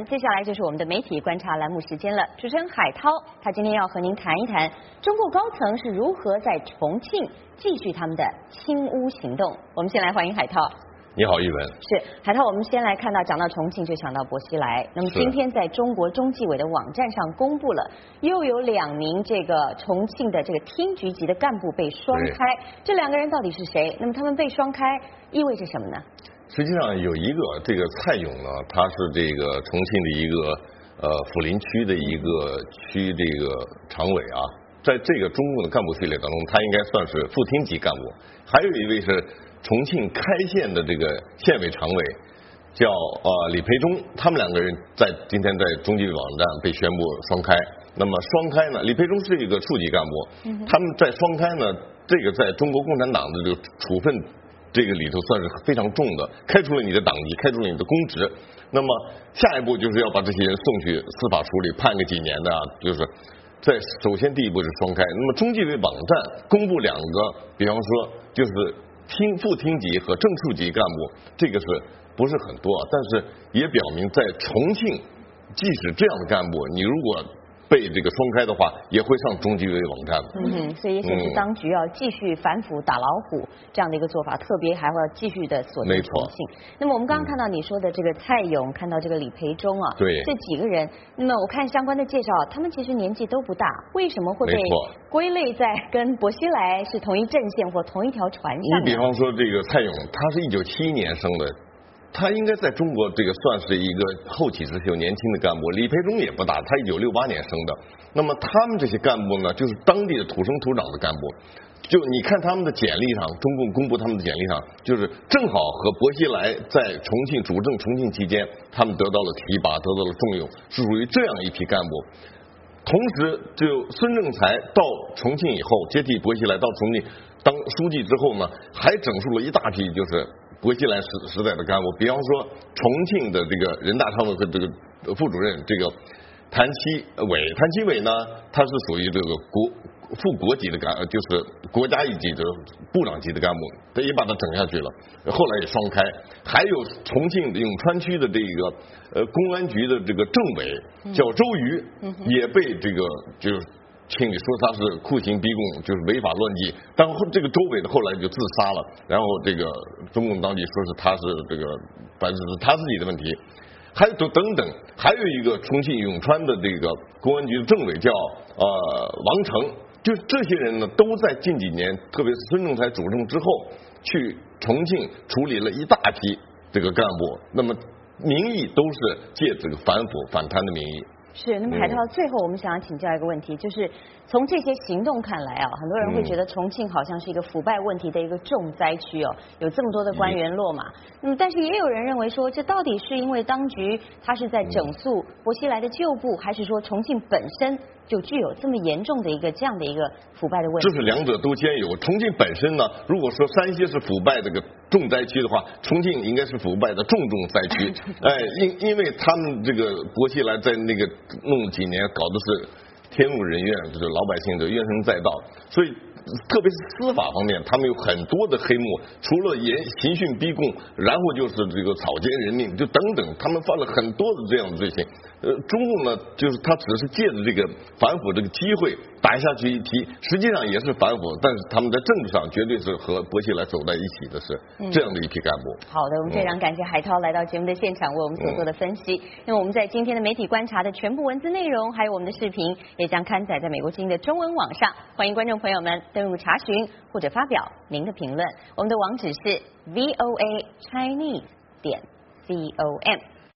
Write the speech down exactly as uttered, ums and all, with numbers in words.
接下来就是我们的媒体观察栏目时间了。主持人海涛，他今天要和您谈一谈中共高层是如何在重庆继续他们的清污行动。我们先来欢迎海涛。 你好，玉文。 是海涛，我们先来看到，讲到重庆就想到薄熙来。那么今天在中国中纪委的网站上公布了，又有两名这个重庆的这个厅局级的干部被双开。这两个人到底是谁？那么他们被双开意味着什么呢？ 实际上有一个这个蔡勇呢，他是这个重庆的一个呃抚林区的一个区这个常委啊，在这个中共的干部序列当中，他应该算是副厅级干部。还有一位是重庆开县的这个县委常委，叫呃李培忠，他们两个人在今天在中纪委网站被宣布双开。那么双开呢，李培忠是一个处级干部，他们在双开呢，这个在中国共产党的这个处分这个里头算是非常重的，开除了你的党籍，开除了你的公职。那么下一步就是要把这些人送去司法处理，判个几年的啊，就是在首先第一步是双开。那么中纪委网站公布两个，比方说就是厅副厅级和正处级干部，这个是不是很多啊？但是也表明在重庆，即使这样的干部，你如果被这个双开的话，也会上中纪委网站。 嗯哼，所以也显示当局要继续反腐打老虎这样的一个做法，特别还会要继续的锁定重庆。那么我们刚刚看到你说的这个蔡勇，看到这个李培忠啊， 对， 这几个人，那么我看相关的介绍，他们其实年纪都不大，为什么会被归类在跟薄熙来是同一阵线或同一条船上？ 你比方说这个蔡勇，他是一九七一年生的。他应该在中国这个算是一个后起之秀年轻的干部。李培忠也不大，他一九六八年生的。那么他们这些干部呢，就是当地的土生土长的干部。就你看他们的简历上，中共公布他们的简历上，就是正好和薄熙来在重庆主政重庆期间，他们得到了提拔，得到了重用，是属于这样一批干部。同时，就孙政才到重庆以后，接替薄熙来到重庆当书记之后呢，还整肃了一大批就是薄熙来时时代的干部，比方说重庆的这个人大常委会这个副主任这个谭其伟，谭其伟呢，他是属于这个国副国级的干，就是国家一级的部长级的干部，他也把他整下去了，后来也双开。还有重庆永川区的这个呃公安局的这个政委叫周瑜，也被这个就是清理，说他是酷刑逼供，就是违法乱纪。但后这个周伟的后来就自杀了，然后这个中共当局说是他是这个反正是他自己的问题。还有等等，还有一个重庆永川的这个公安局的政委叫呃王成，就这些人呢，都在近几年，特别是孙政才主政之后，去重庆处理了一大批这个干部，那么名义都是借这个反腐反贪的名义。 是，那么海涛，最后我们想要请教一个问题，就是从这些行动看来啊，很多人会觉得重庆好像是一个腐败问题的一个重灾区哦，有这么多的官员落马。那么，但是也有人认为说，这到底是因为当局他是在整肃薄熙来的旧部，还是说重庆本身就具有这么严重的一个这样的一个腐败的问题？ 这是两者都兼有。重庆本身呢，如果说山西是腐败这个重灾区的话，重庆应该是腐败的重重灾区。哎，因因为他们这个薄熙来在那个弄了几年，搞的是天怒人怨，就是老百姓的怨声载道，所以特别是司法方面，他们有很多的黑幕，除了严刑讯逼供，然后就是这个草菅人命，就等等，他们犯了很多的这样的罪行。呃，中共呢，就是他只是借着这个反腐这个机会打下去一提，实际上也是反腐，但是他们在政治上绝对是和薄熙来走在一起的，是这样的一批干部。 好的，我们非常感谢海涛来到节目的现场为我们所做的分析。那么我们在今天的媒体观察的全部文字内容，还有我们的视频，也将刊载在美国之音的中文网上，欢迎观众朋友们登录查询或者发表您的评论。我们的网址是 V O A Chinese 点 C O M。